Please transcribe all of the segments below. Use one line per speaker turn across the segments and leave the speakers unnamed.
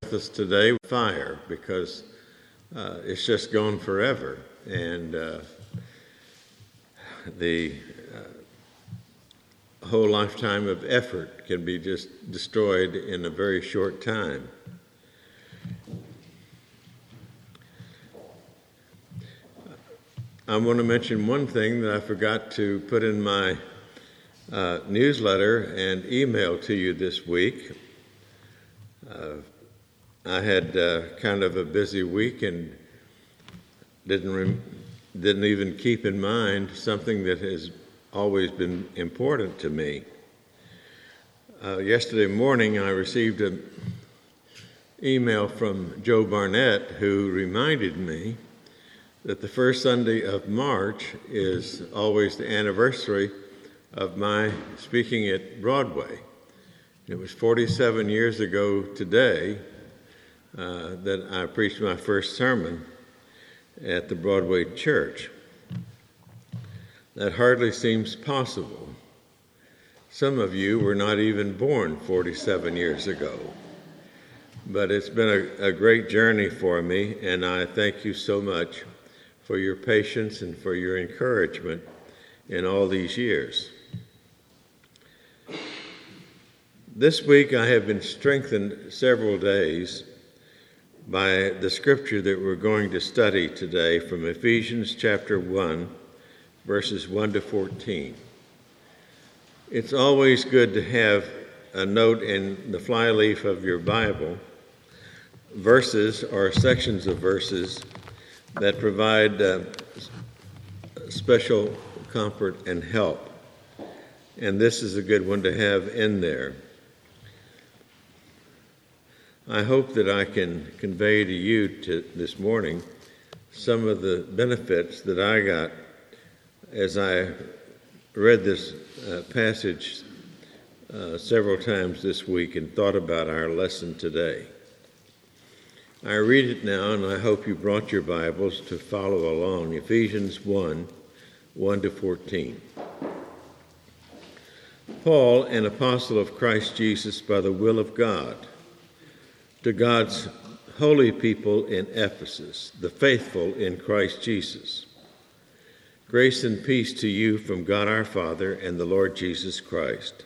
with us today, fire, because it's just gone forever. And the whole lifetime of effort can be just destroyed in a very short time. I want to mention one thing that I forgot to put in my newsletter and email to you this week. I had kind of a busy week and didn't even keep in mind something that has always been important to me. Yesterday morning, I received an email from Joe Barnett, who reminded me that the first Sunday of March is always the anniversary of my speaking at Broadway. It was 47 years ago today that I preached my first sermon at the Broadway Church. That hardly seems possible. Some of you were not even born 47 years ago. But it's been a great journey for me, and I thank you so much for your patience and for your encouragement in all these years. This week I have been strengthened several days by the scripture that we're going to study today from Ephesians chapter 1, verses 1 to 14. It's always good to have a note in the flyleaf of your Bible, verses or sections of verses that provide special comfort and help. And this is a good one to have in there. I hope that I can convey to you this morning some of the benefits that I got as I read this passage several times this week and thought about our lesson today. I read it now, and I hope you brought your Bibles to follow along. Ephesians 1, 1 to 14. Paul, an apostle of Christ Jesus by the will of God, to God's holy people in Ephesus, the faithful in Christ Jesus. Grace and peace to you from God our Father and the Lord Jesus Christ.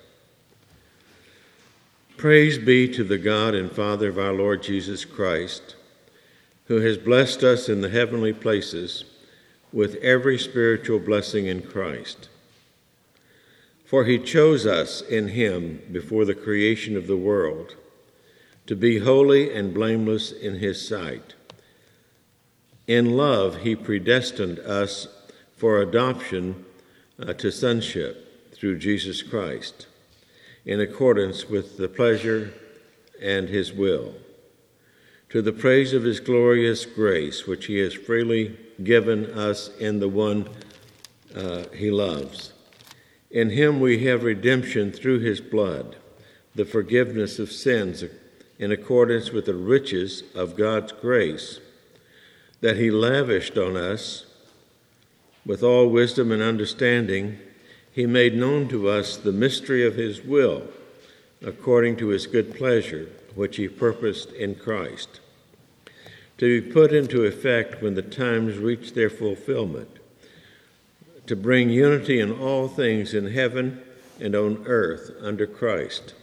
Praise be to the God and Father of our Lord Jesus Christ, who has blessed us in the heavenly places with every spiritual blessing in Christ. For he chose us in him before the creation of the world, to be holy and blameless in his sight. In love he predestined us for adoption to sonship through Jesus Christ, in accordance with the pleasure and his will, to the praise of his glorious grace, which he has freely given us in the one he loves. In him we have redemption through his blood, the forgiveness of sins in accordance with the riches of God's grace that he lavished on us. With all wisdom and understanding, he made known to us the mystery of his will, according to his good pleasure, which he purposed in Christ, to be put into effect when the times reach their fulfillment, to bring unity in all things in heaven and on earth under Christ.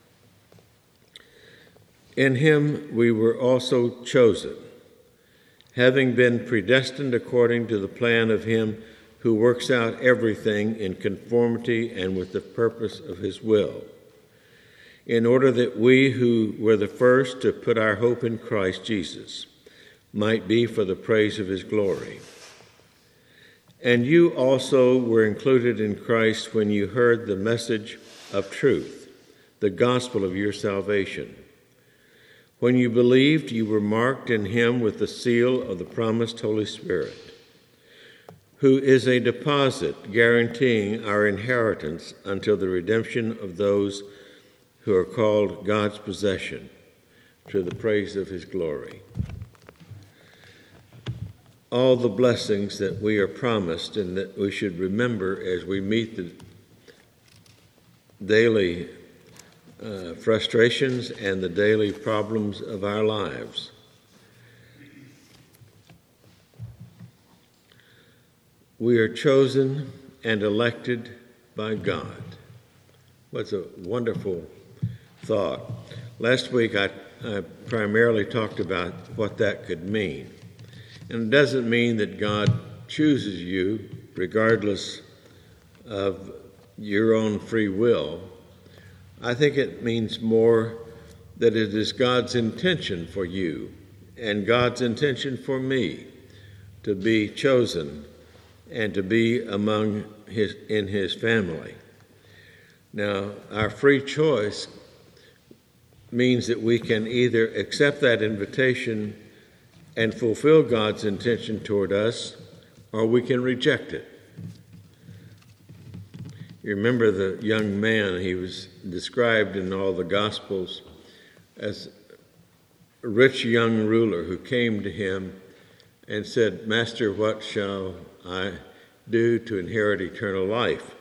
In him we were also chosen, having been predestined according to the plan of him who works out everything in conformity and with the purpose of his will, in order that we who were the first to put our hope in Christ Jesus might be for the praise of his glory. And you also were included in Christ when you heard the message of truth, the gospel of your salvation. When you believed, you were marked in him with the seal of the promised Holy Spirit, who is a deposit guaranteeing our inheritance until the redemption of those who are called God's possession, to the praise of his glory. All the blessings that we are promised and that we should remember as we meet the daily frustrations and the daily problems of our lives. We are chosen and elected by God. What's a wonderful thought. Last week I primarily talked about what that could mean. And it doesn't mean that God chooses you regardless of your own free will. I think it means more that it is God's intention for you and God's intention for me to be chosen and to be in his family. Now, our free choice means that we can either accept that invitation and fulfill God's intention toward us, or we can reject it. You remember the young man, he was described in all the Gospels as a rich young ruler who came to him and said, "Master, what shall I do to inherit eternal life?"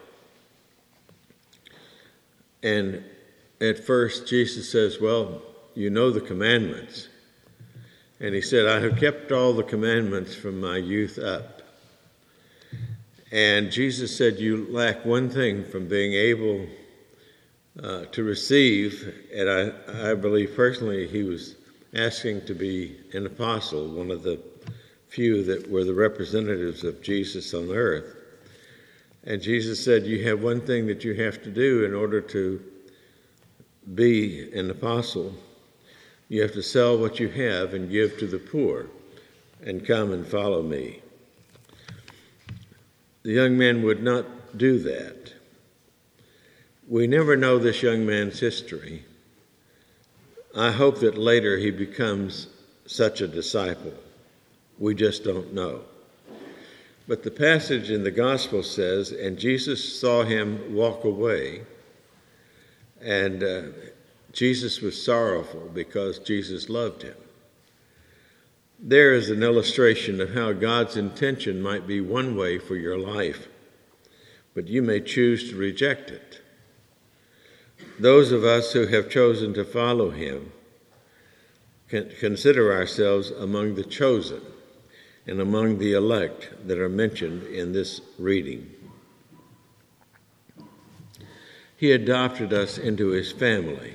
And at first Jesus says, "Well, you know the commandments." And he said, "I have kept all the commandments from my youth up." And Jesus said, "You lack one thing from being able to receive." And I believe personally he was asking to be an apostle, one of the few that were the representatives of Jesus on earth. And Jesus said, "You have one thing that you have to do in order to be an apostle. You have to sell what you have and give to the poor and come and follow me." The young man would not do that. We never know this young man's history. I hope that later he becomes such a disciple. We just don't know. But the passage in the gospel says, "And Jesus saw him walk away," and Jesus was sorrowful because Jesus loved him. There is an illustration of how God's intention might be one way for your life, but you may choose to reject it. Those of us who have chosen to follow him can consider ourselves among the chosen and among the elect that are mentioned in this reading. He adopted us into his family.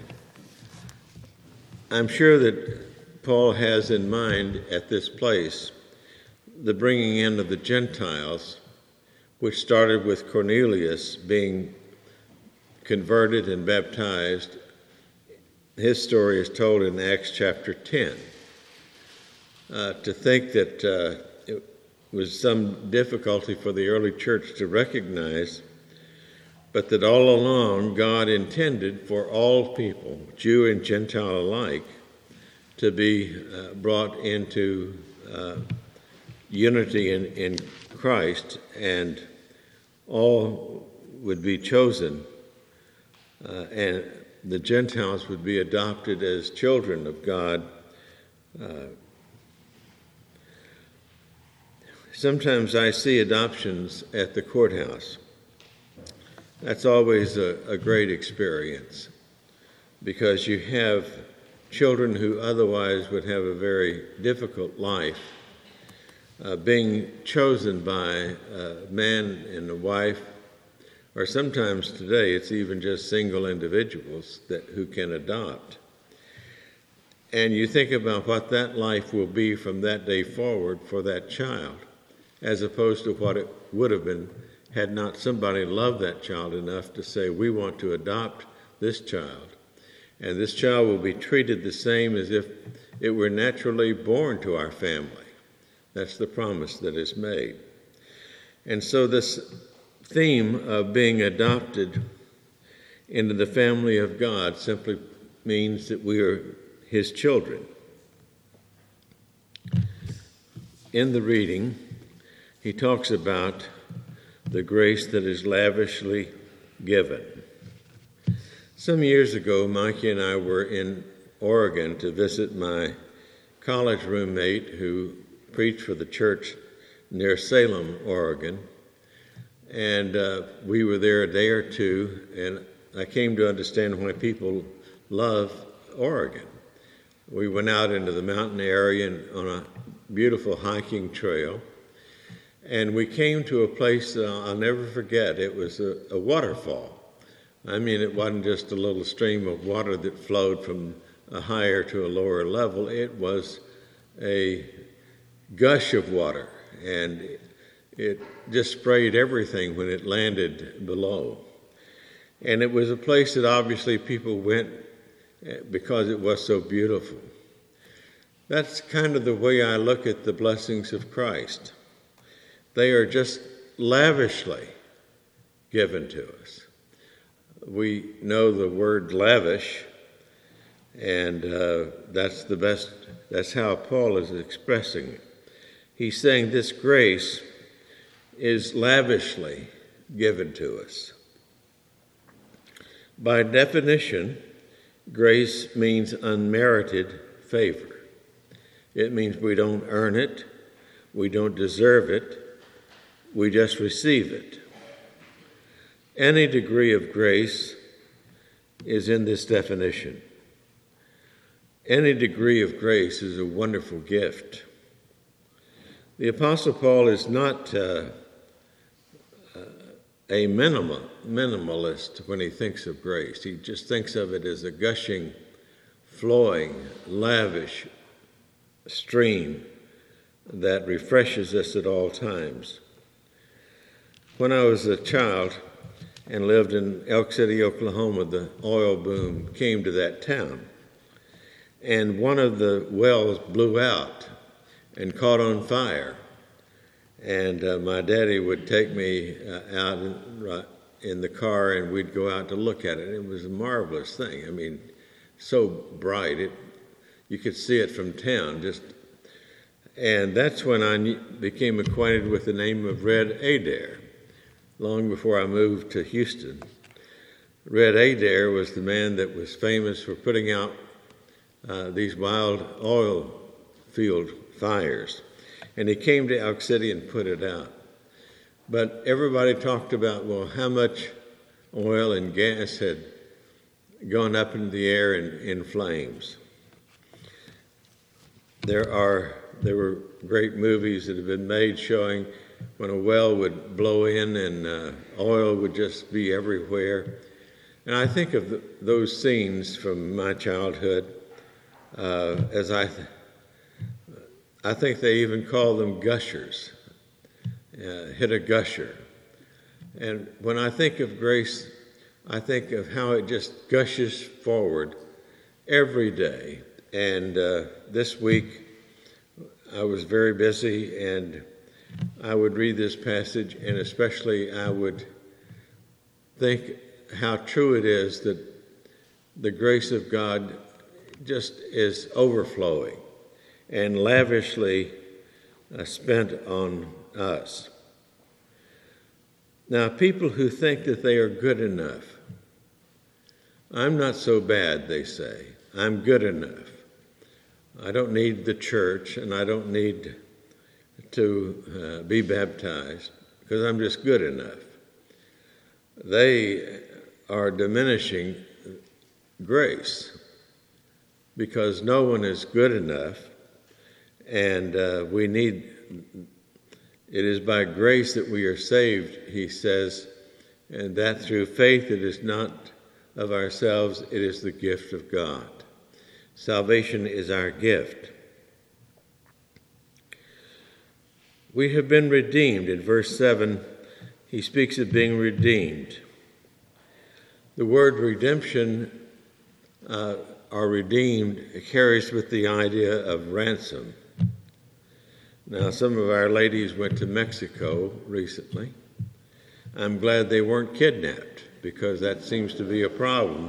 I'm sure that Paul has in mind at this place the bringing in of the Gentiles, which started with Cornelius being converted and baptized. His story is told in Acts chapter 10. To think that it was some difficulty for the early church to recognize, but that all along God intended for all people, Jew and Gentile alike, to be brought into unity in Christ, and all would be chosen, and the Gentiles would be adopted as children of God. Sometimes I see adoptions at the courthouse. That's always a great experience, because you have children who otherwise would have a very difficult life being chosen by a man and a wife, or sometimes today it's even just single individuals who can adopt. And you think about what that life will be from that day forward for that child, as opposed to what it would have been had not somebody loved that child enough to say, "We want to adopt this child, and this child will be treated the same as if it were naturally born to our family." That's the promise that is made. And so this theme of being adopted into the family of God simply means that we are his children. In the reading, he talks about the grace that is lavishly given. Some years ago, Mikey and I were in Oregon to visit my college roommate who preached for the church near Salem, Oregon. And we were there a day or two, and I came to understand why people love Oregon. We went out into the mountain area on a beautiful hiking trail, and we came to a place that I'll never forget. It was a waterfall. I mean, it wasn't just a little stream of water that flowed from a higher to a lower level. It was a gush of water, and it just sprayed everything when it landed below. And it was a place that obviously people went because it was so beautiful. That's kind of the way I look at the blessings of Christ. They are just lavishly given to us. We know the word lavish, and that's how Paul is expressing it. He's saying this grace is lavishly given to us. By definition, grace means unmerited favor. It means we don't earn it, we don't deserve it, we just receive it. Any degree of grace is in this definition. Any degree of grace is a wonderful gift. The Apostle Paul is not a minimalist when he thinks of grace. He just thinks of it as a gushing, flowing, lavish stream that refreshes us at all times. When I was a child and lived in Elk City, Oklahoma, the oil boom came to that town. And one of the wells blew out and caught on fire. And my daddy would take me out in the car, and we'd go out to look at it. It was a marvelous thing. I mean, so bright. You could see it from town. And that's when I became acquainted with the name of Red Adair, long before I moved to Houston. Red Adair was the man that was famous for putting out these wild oil field fires. And he came to Elk City and put it out. But everybody talked about, well, how much oil and gas had gone up into the air in flames. There were great movies that have been made showing when a well would blow in and oil would just be everywhere. And I think of those scenes from my childhood as I think they even call them gushers, hit a gusher. And when I think of grace, I think of how it just gushes forward every day. And this week, I was very busy, and I would read this passage, and especially I would think how true it is that the grace of God just is overflowing and lavishly spent on us. Now, people who think that they are good enough, I'm not so bad, they say. I'm good enough. I don't need the church, and I don't need to be baptized because I'm just good enough. They are diminishing grace because no one is good enough, and it is by grace that we are saved, he says, and that through faith it is not of ourselves, it is the gift of God. Salvation is our gift. We have been redeemed. In verse 7, he speaks of being redeemed. The word redemption or redeemed carries with the idea of ransom. Now, some of our ladies went to Mexico recently. I'm glad they weren't kidnapped because that seems to be a problem.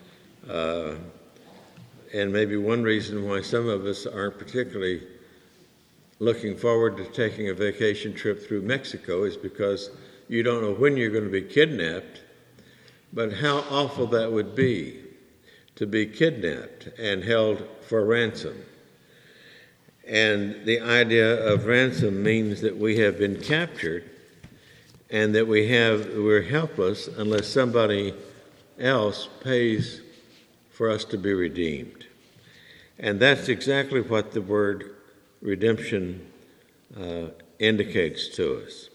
And maybe one reason why some of us aren't particularly looking forward to taking a vacation trip through Mexico is because you don't know when you're going to be kidnapped, but how awful that would be to be kidnapped and held for ransom. And the idea of ransom means that we have been captured and that we're helpless unless somebody else pays for us to be redeemed. And that's exactly what the word redemption indicates to us.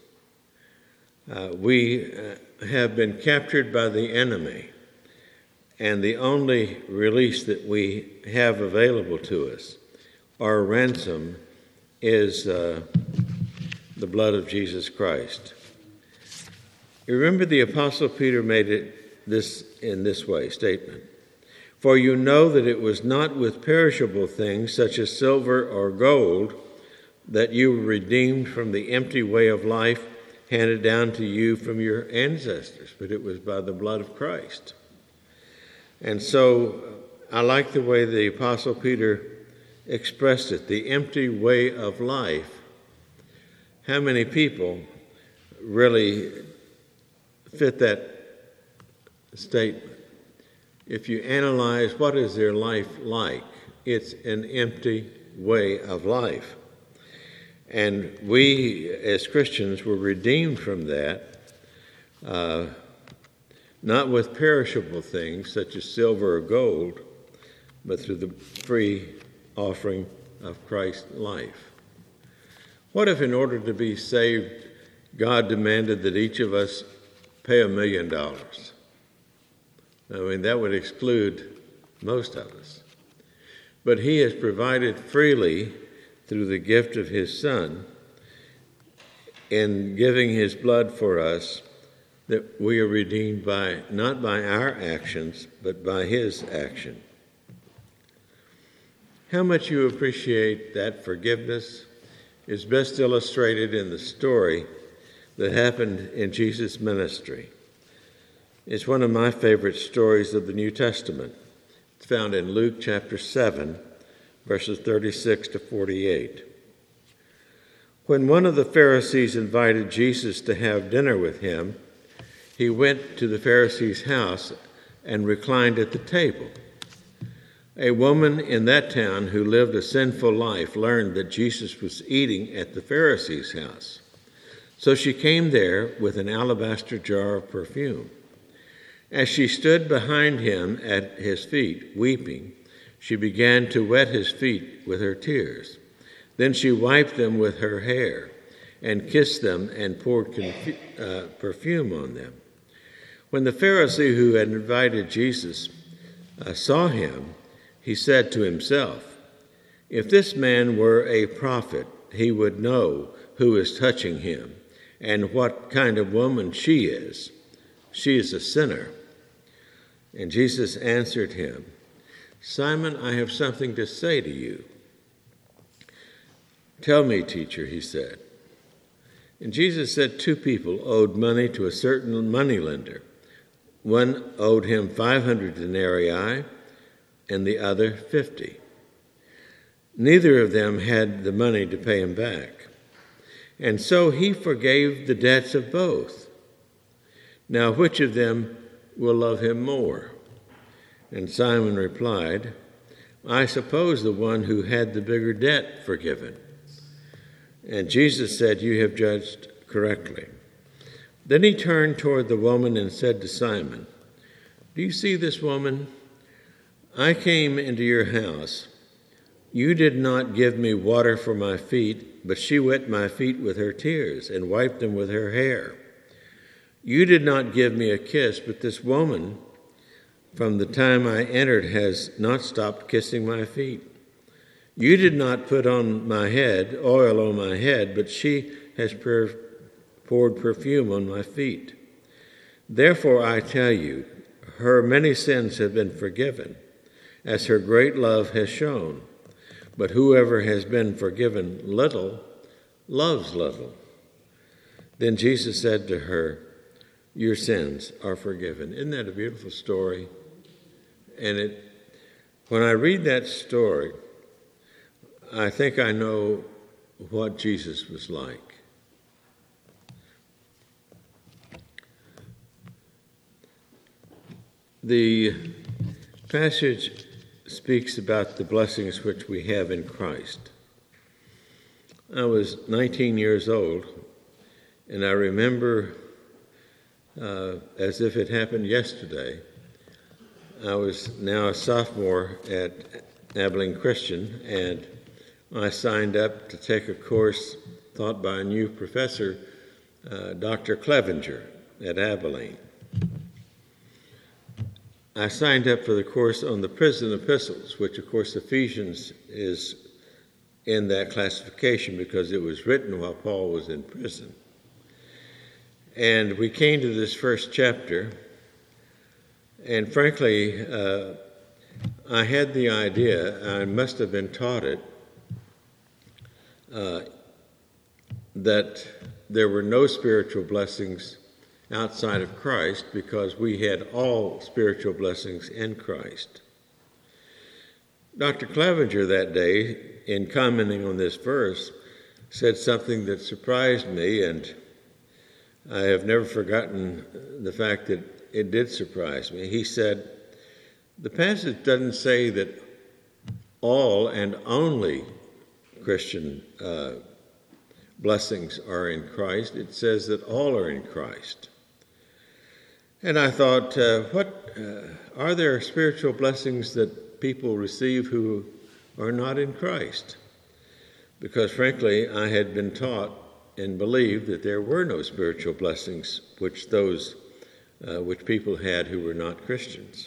We have been captured by the enemy, and the only release that we have available to us, our ransom, is the blood of Jesus Christ. You remember the Apostle Peter made it in this way, statement. For you know that it was not with perishable things such as silver or gold that you were redeemed from the empty way of life handed down to you from your ancestors, but it was by the blood of Christ. And so I like the way the Apostle Peter expressed it, the empty way of life. How many people really fit that statement? If you analyze what is their life like, it's an empty way of life. And we, as Christians, were redeemed from that, not with perishable things such as silver or gold, but through the free offering of Christ's life. What if, in order to be saved, God demanded that each of us pay $1 million? I mean, that would exclude most of us. But he has provided freely through the gift of his Son in giving his blood for us, that we are redeemed not by our actions, but by his action. How much you appreciate that forgiveness is best illustrated in the story that happened in Jesus' ministry. It's one of my favorite stories of the New Testament. It's found in Luke chapter 7, verses 36 to 48. When one of the Pharisees invited Jesus to have dinner with him, he went to the Pharisee's house and reclined at the table. A woman in that town who lived a sinful life learned that Jesus was eating at the Pharisee's house. So she came there with an alabaster jar of perfume. As she stood behind him at his feet, weeping, she began to wet his feet with her tears. Then she wiped them with her hair and kissed them and poured perfume on them. When the Pharisee who had invited Jesus saw him, he said to himself, "If this man were a prophet, he would know who is touching him and what kind of woman she is. She is a sinner." And Jesus answered him, "Simon, I have something to say to you." "Tell me, teacher," he said. And Jesus said 2 people owed money to a certain moneylender. One owed him 500 denarii and the other 50. Neither of them had the money to pay him back. And so he forgave the debts of both. Now which of them will love him more? And Simon replied, "I suppose the one who had the bigger debt forgiven." And Jesus said, "You have judged correctly." Then he turned toward the woman and said to Simon, "Do you see this woman? I came into your house. You did not give me water for my feet, but she wet my feet with her tears and wiped them with her hair. You did not give me a kiss, but this woman, from the time I entered, has not stopped kissing my feet. You did not put on my head oil on my head, but she has poured perfume on my feet. Therefore I tell you, her many sins have been forgiven, as her great love has shown. But whoever has been forgiven little loves little." Then Jesus said to her, "Your sins are forgiven." Isn't that a beautiful story? And when I read that story, I think I know what Jesus was like. The passage speaks about the blessings which we have in Christ. I was 19 years old, and I remember, as if it happened yesterday, I was now a sophomore at Abilene Christian, and I signed up to take a course taught by a new professor, Dr. Clevenger at Abilene. I signed up for the course on the prison epistles, which, of course, Ephesians is in that classification because it was written while Paul was in prison. And we came to this first chapter, and frankly, I had the idea, I must have been taught it, that there were no spiritual blessings outside of Christ because we had all spiritual blessings in Christ. Dr. Clevenger that day, in commenting on this verse, said something that surprised me, and I have never forgotten the fact that it did surprise me. He said, the passage doesn't say that all and only Christian blessings are in Christ. It says that all are in Christ. And I thought, are there spiritual blessings that people receive who are not in Christ? Because frankly, I had been taught and believed that there were no spiritual blessings which people had who were not Christians.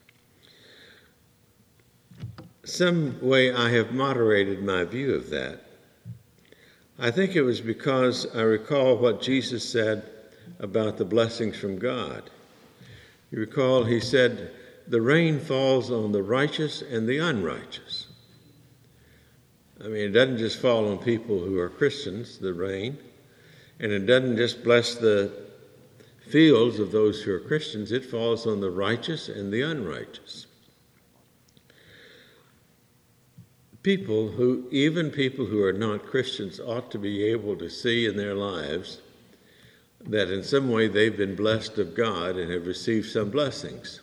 Some way I have moderated my view of that. I think it was because I recall what Jesus said about the blessings from God. You recall he said, the rain falls on the righteous and the unrighteous. I mean, it doesn't just fall on people who are Christians, the rain, and it doesn't just bless the fields of those who are Christians, it falls on the righteous and the unrighteous. Even people who are not Christians ought to be able to see in their lives that in some way they've been blessed of God and have received some blessings.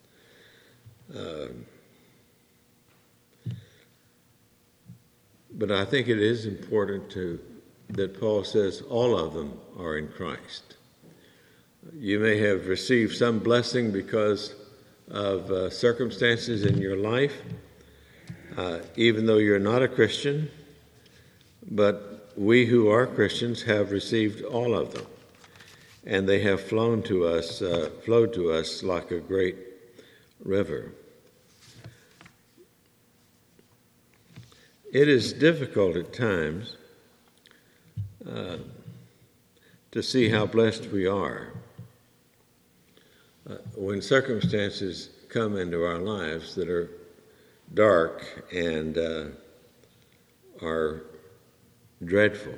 But I think it is important that Paul says all of them are in Christ. You may have received some blessing because of circumstances in your life, even though you're not a Christian, but we who are Christians have received all of them, and they have flowed to us like a great river. It is difficult at times to see how blessed we are when circumstances come into our lives that are dark and are dreadful.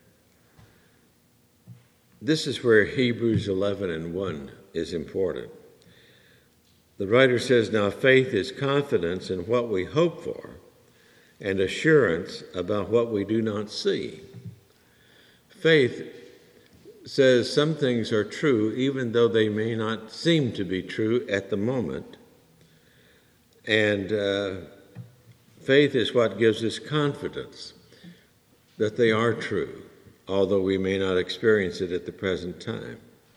This is where Hebrews 11:1 is important. The writer says, now faith is confidence in what we hope for and assurance about what we do not see. Faith says some things are true even though they may not seem to be true at the moment. And faith is what gives us confidence that they are true, although we may not experience it at the present time.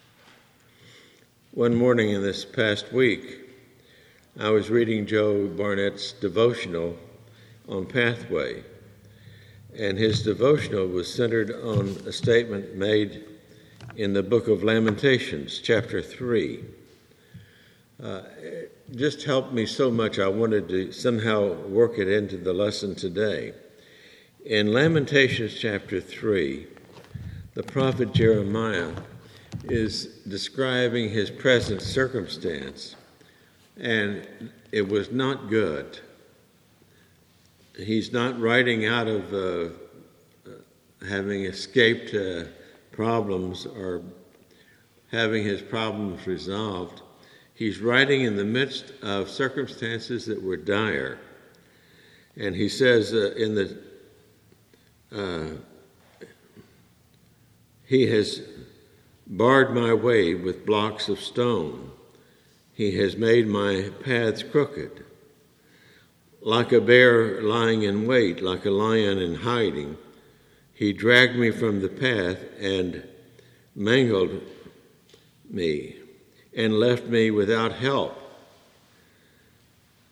One morning in this past week, I was reading Joe Barnett's devotional on Pathway, and his devotional was centered on a statement made in the book of Lamentations, chapter 3. It just helped me so much, I wanted to somehow work it into the lesson today. In Lamentations chapter 3, the prophet Jeremiah is describing his present circumstance, and it was not good. He's not writing out of having escaped problems or having his problems resolved. He's writing in the midst of circumstances that were dire. And he says he has barred my way with blocks of stone. He has made my paths crooked. Like a bear lying in wait, like a lion in hiding, he dragged me from the path and mangled me and left me without help.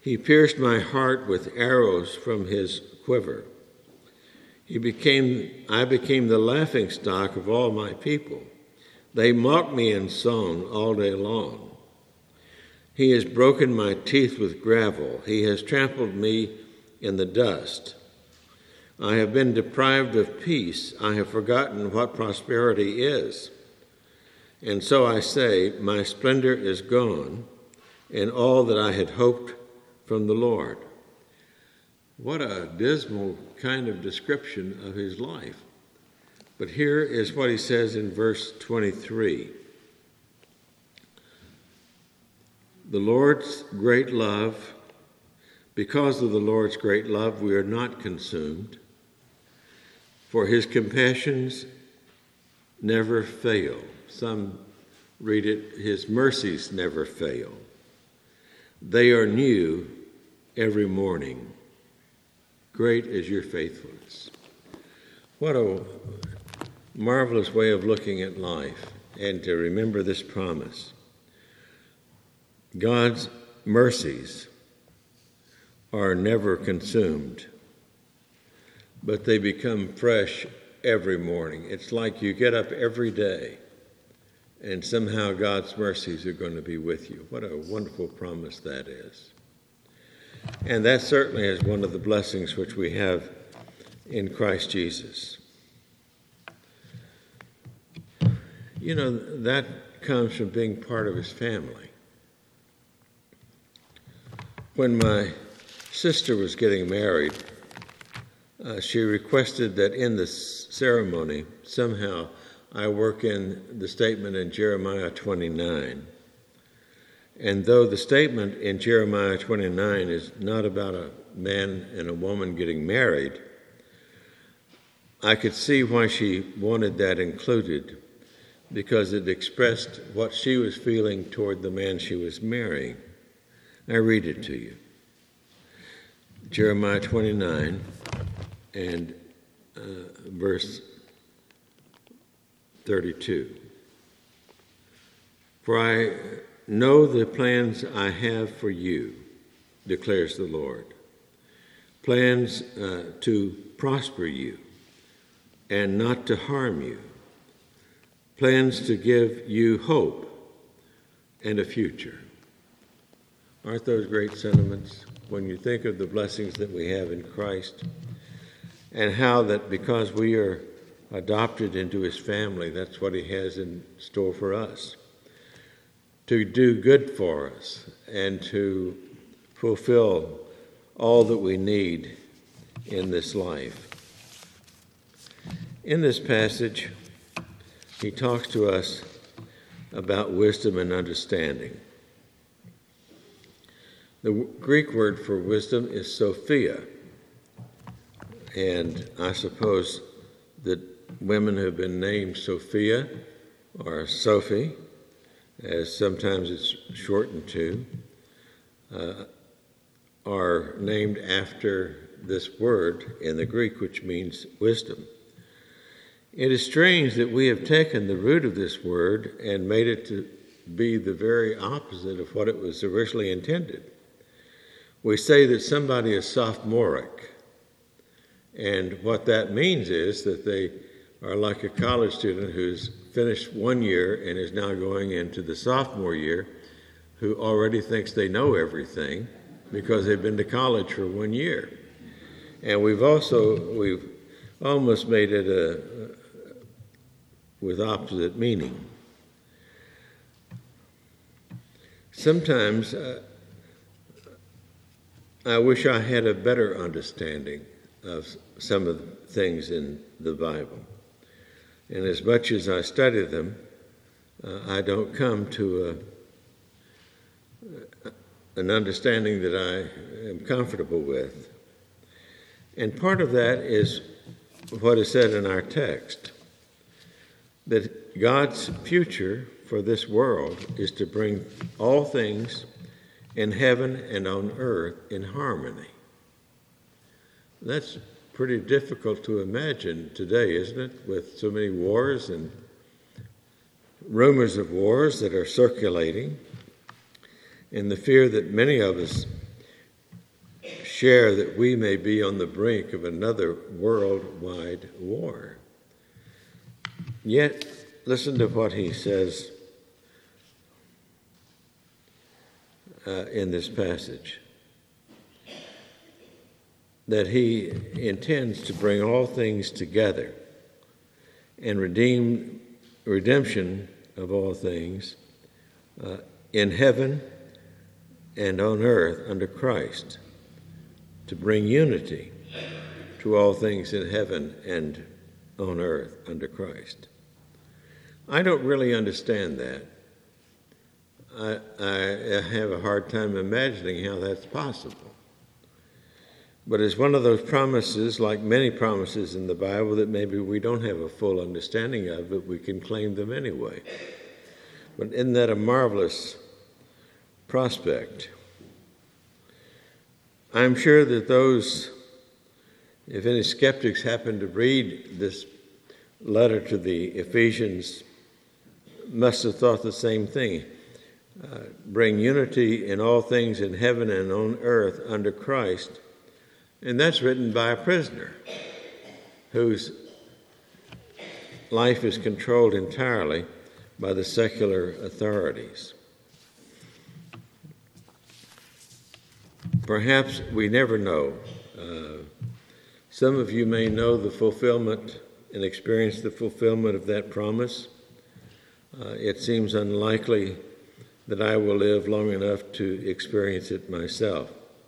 He pierced my heart with arrows from his quiver. I became the laughingstock of all my people. They mock me in song all day long. He has broken my teeth with gravel. He has trampled me in the dust. I have been deprived of peace. I have forgotten what prosperity is. And so I say, my splendor is gone, and all that I had hoped from the Lord. What a dismal kind of description of his life. But here is what he says in verse 23. The Lord's great love, because of the Lord's great love, we are not consumed, for his compassions never fail. Some read it, his mercies never fail. They are new every morning. Great is your faithfulness. What a marvelous way of looking at life, and to remember this promise. God's mercies are never consumed, but they become fresh every morning. It's like you get up every day, and somehow God's mercies are going to be with you. What a wonderful promise that is. And that certainly is one of the blessings which we have in Christ Jesus. You know, that comes from being part of his family. When my sister was getting married, she requested that in the ceremony, somehow, I work in the statement in Jeremiah 29. And though the statement in Jeremiah 29 is not about a man and a woman getting married, I could see why she wanted that included, because it expressed what she was feeling toward the man she was marrying. I read it to you. Jeremiah 29 and verse 32. For I know the plans I have for you, declares the Lord. Plans to prosper you and not to harm you. Plans to give you hope and a future. Aren't those great sentiments when you think of the blessings that we have in Christ, and how that because we are adopted into his family, that's what he has in store for us, to do good for us and to fulfill all that we need in this life. In this passage, he talks to us about wisdom and understanding. The Greek word for wisdom is Sophia, and I suppose that women have been named Sophia or Sophie, as sometimes it's shortened to, are named after this word in the Greek, which means wisdom. It is strange that we have taken the root of this word and made it to be the very opposite of what it was originally intended. We say that somebody is sophomoric, and what that means is that they are like a college student who's finished 1 year and is now going into the sophomore year, who already thinks they know everything because they've been to college for 1 year. And we've almost made it with opposite meaning. Sometimes I wish I had a better understanding of some of the things in the Bible. And as much as I study them, I don't come to an understanding that I am comfortable with. And part of that is what is said in our text, that God's future for this world is to bring all things in heaven and on earth in harmony. That's pretty difficult to imagine today, isn't it? With so many wars and rumors of wars that are circulating, and the fear that many of us share that we may be on the brink of another worldwide war. Yet, listen to what he says in this passage, that he intends to bring all things together and redemption of all things in heaven and on earth under Christ, to bring unity to all things in heaven and on earth under Christ. I don't really understand that. I have a hard time imagining how that's possible. But it's one of those promises, like many promises in the Bible, that maybe we don't have a full understanding of, but we can claim them anyway. But isn't that a marvelous prospect? I'm sure that those, if any skeptics happen to read this letter to the Ephesians, must have thought the same thing. Bring unity in all things in heaven and on earth under Christ. And that's written by a prisoner whose life is controlled entirely by the secular authorities. Perhaps we never know. Some of you may know the fulfillment and experience the fulfillment of that promise. It seems unlikely that I will live long enough to experience it myself.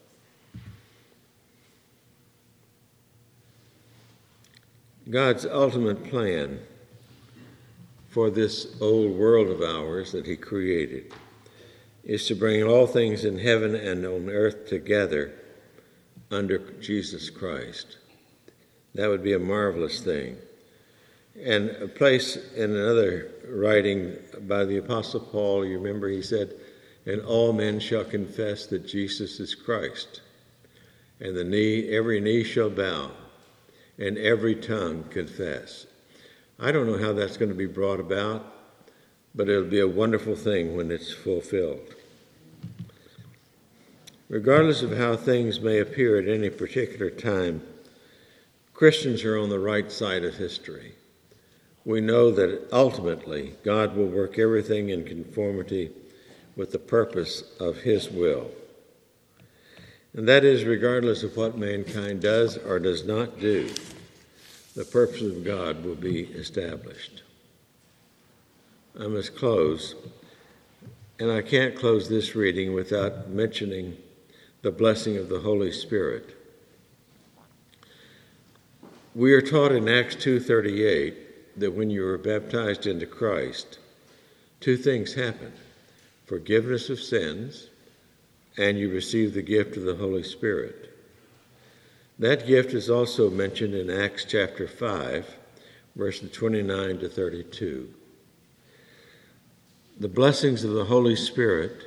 God's ultimate plan for this old world of ours that he created is to bring all things in heaven and on earth together under Jesus Christ. That would be a marvelous thing. And a place in another writing by the Apostle Paul, you remember he said, "And all men shall confess that Jesus is Christ, and every knee shall bow, and every tongue confess." I don't know how that's going to be brought about, but it'll be a wonderful thing when it's fulfilled. Regardless of how things may appear at any particular time, Christians are on the right side of history. We know that ultimately God will work everything in conformity with the purpose of his will. And that is regardless of what mankind does or does not do, the purpose of God will be established. I must close, and I can't close this reading without mentioning the blessing of the Holy Spirit. We are taught in Acts 2:38 that when you are baptized into Christ, two things happen: forgiveness of sins, and you receive the gift of the Holy Spirit. That gift is also mentioned in Acts chapter 5, verses 29 to 32. The blessings of the Holy Spirit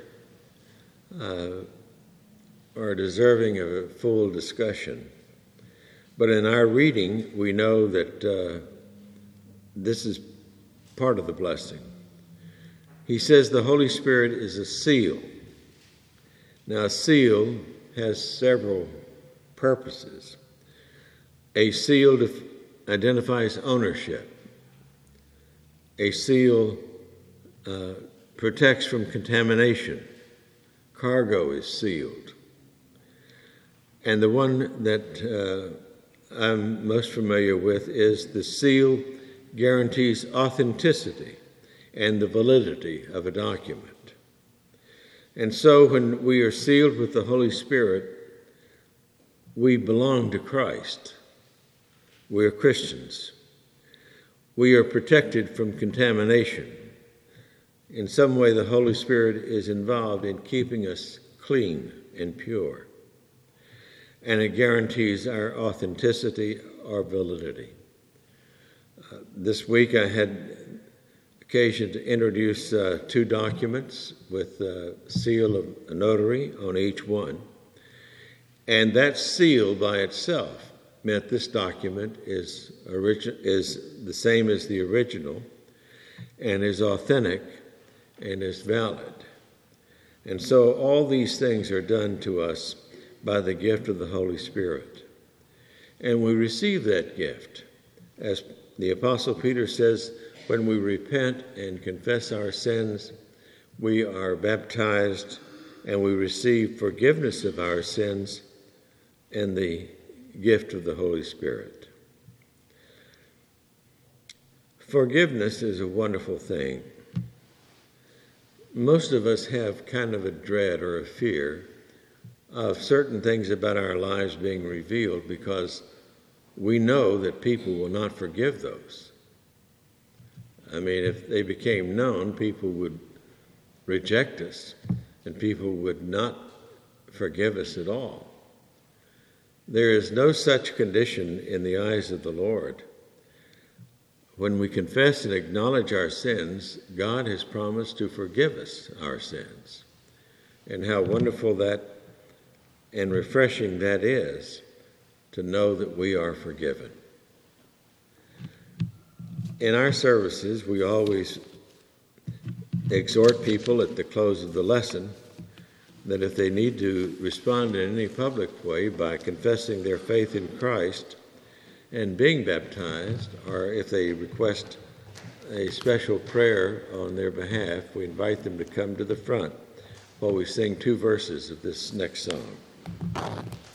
are deserving of a full discussion. But in our reading, we know that this is part of the blessing. He says the Holy Spirit is a seal. Now, a seal has several purposes. A seal identifies ownership. A seal protects from contamination. Cargo is sealed. And the one that I'm most familiar with is the seal guarantees authenticity and the validity of a document. And so when we are sealed with the Holy Spirit, we belong to Christ. We are Christians. We are protected from contamination. In some way, the Holy Spirit is involved in keeping us clean and pure. And it guarantees our authenticity, our validity. This week I had occasion to introduce two documents with a seal of a notary on each one. And that seal by itself meant this document is the same as the original and is authentic and is valid. And so all these things are done to us by the gift of the Holy Spirit. And we receive that gift. As the Apostle Peter says, when we repent and confess our sins, we are baptized and we receive forgiveness of our sins and the gift of the Holy Spirit. Forgiveness is a wonderful thing. Most of us have kind of a dread or a fear of certain things about our lives being revealed because we know that people will not forgive those. I mean, if they became known, people would reject us and people would not forgive us at all. There is no such condition in the eyes of the Lord. When we confess and acknowledge our sins, God has promised to forgive us our sins. And how wonderful that and refreshing that is to know that we are forgiven. In our services, we always exhort people at the close of the lesson that if they need to respond in any public way by confessing their faith in Christ and being baptized, or if they request a special prayer on their behalf, we invite them to come to the front while we sing 2 verses of this next song.